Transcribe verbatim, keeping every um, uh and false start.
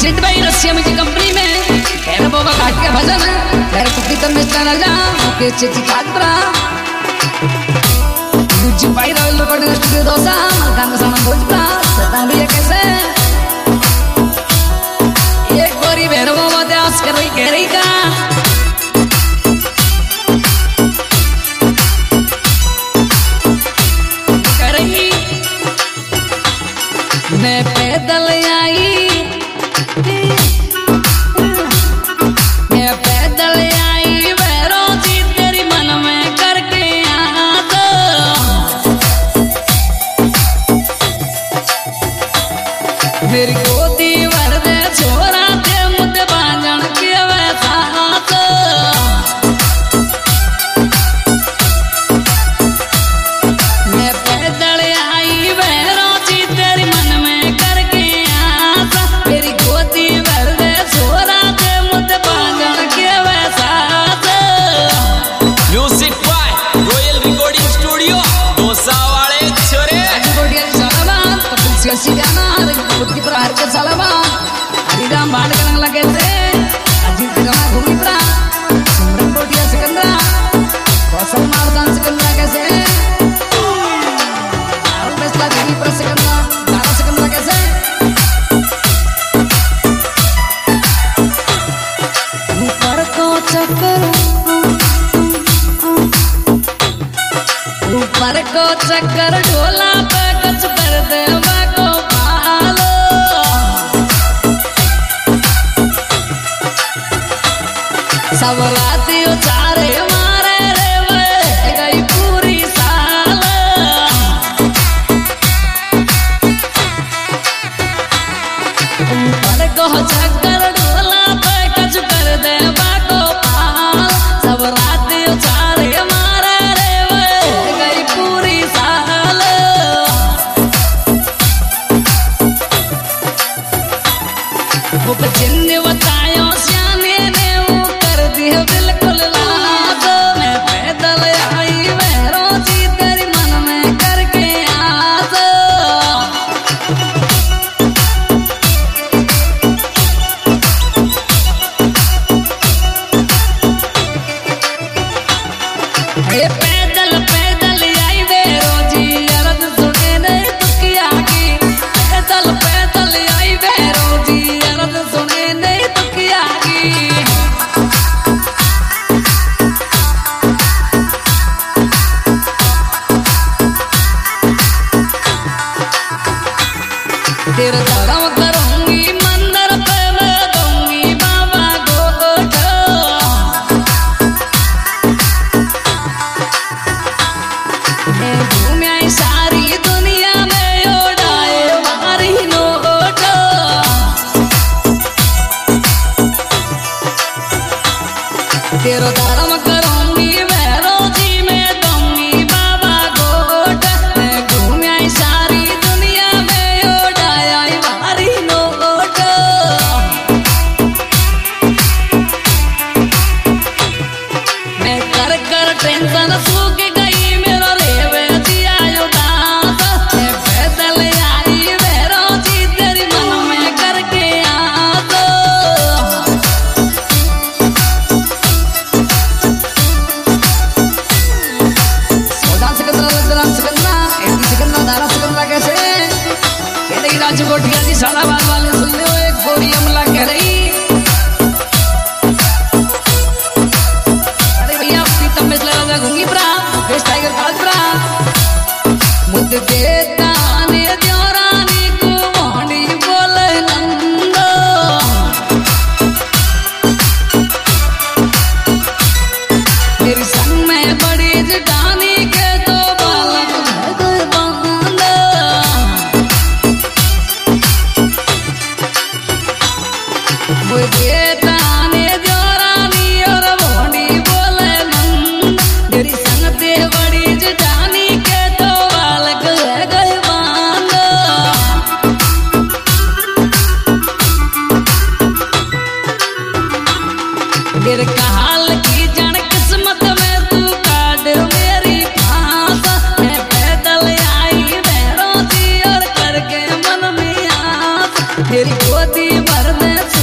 chit भाई रसिया music company में तेरे बाबा काट के भजन तेरे पुत्री तब मिस्टर राजा के चिची काटरा म्यूजिक भाई रॉयल रिकॉर्डिंग स्टूडियो दोसा मलकान सामान भोजपुरा सदा भी कैसे एक गोरी भैरव बाबा त्यास कर रही कह रही का मैं पैदल आई मैं पैदल आई भैरो जी तेरी मन में करके याद मेरी गोदी भर दे छोरा दे मुझे बांझण के वैसा हाथ मैं पैदल आई भैरो जी तेरी मन में हरिराम बाल करने लगे थे अजीत गमा घूमी पड़ा सिमरन कोटिया सिकंदरा कौशल मारदान सिकंदरा कैसे आरुण बेसला देवी पर सिकंदरा दारा सिकंदरा कैसे ऊपर को चक्कर ऊपर को चक्कर ढोला पे कच कर देवा को पालो सब राती उचारे मारे रे वे गई पूरी साल ऊपर को चक्कर ढोला पे कच कर देवा को पाल सब राती उचारे मारे रे वे गई पूरी साल उपचिन्ह बतायो श्याने ने बिल्कुल लाद मैं पैदल आई भैरो जी तेरी मन में करके याद ये पैदल पैदल आई भैरो जी अरद सुने नहीं तुकिया की पैदल पैदल आई भैरो जी अरद सुने नहीं तुकिया की तेरा धर्म करूंगी मंदिर पे मैं दूंगी बाबा गोट मैं घूम आई सारी दुनिया में उड़ाए मारी नोट तेरा धर्म करूंगी भैरो जी मैं दूंगी बाबा गोट मैं घूम आई सारी दुनिया में टेंशन सूख गई मेरा रेवे जी आयो दास मैं पैदल आई भैरो जी तेरी मन में करके याद सौदान सिकंदरा लग्जराम सिकंदरा एडी सिकंदरा दारा सिकंदरा कैसे कह रही राजकोटिया जी सालाबाद वाले सुन लो एक गोरी अमला कह रही घूंगी प्रा फेस टाइगर काज प्रा मुझे देता ने द्योरानी को मोहनी बोले नंदो मेरी संग में बड़ी जटानी के दो बालक भगल बांधो मुझे देता ने द्योरानी और मोहनी बोले नंद तेरी संगते बड़ी जटानी के तो बालक है तेरी गोदी भर में